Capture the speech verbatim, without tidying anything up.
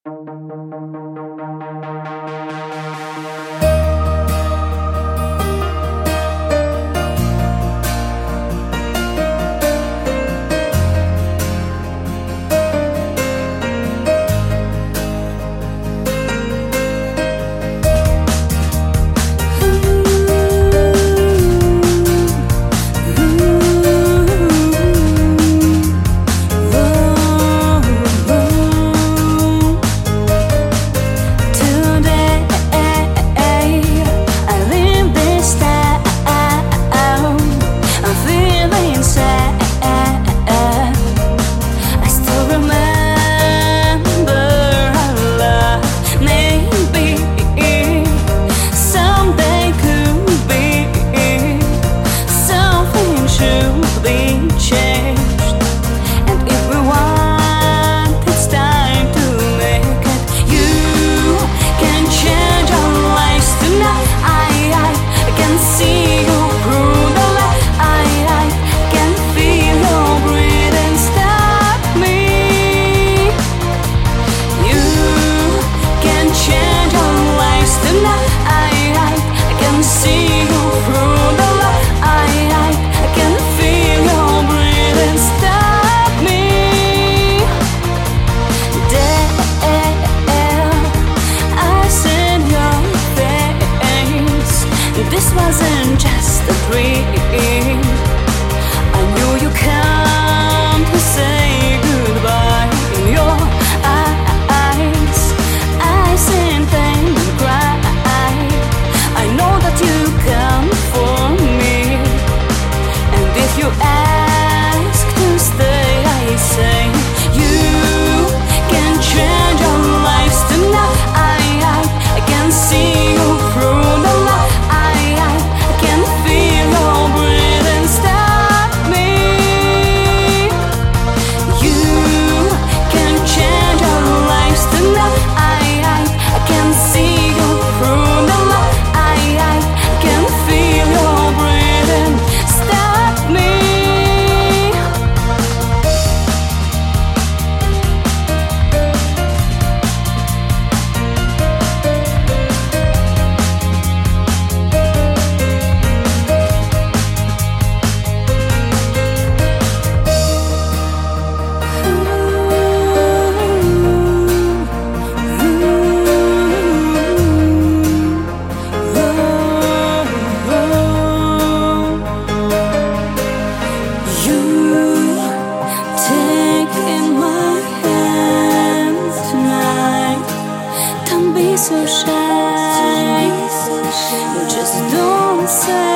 This wasn't just a dream. I knew you come to say goodbye. In your eyes I sing and cry. I know that you come for me, and if you ask to stay, I say you can change our lives tonight. I, I, I can see you through the light. So shy, just don't say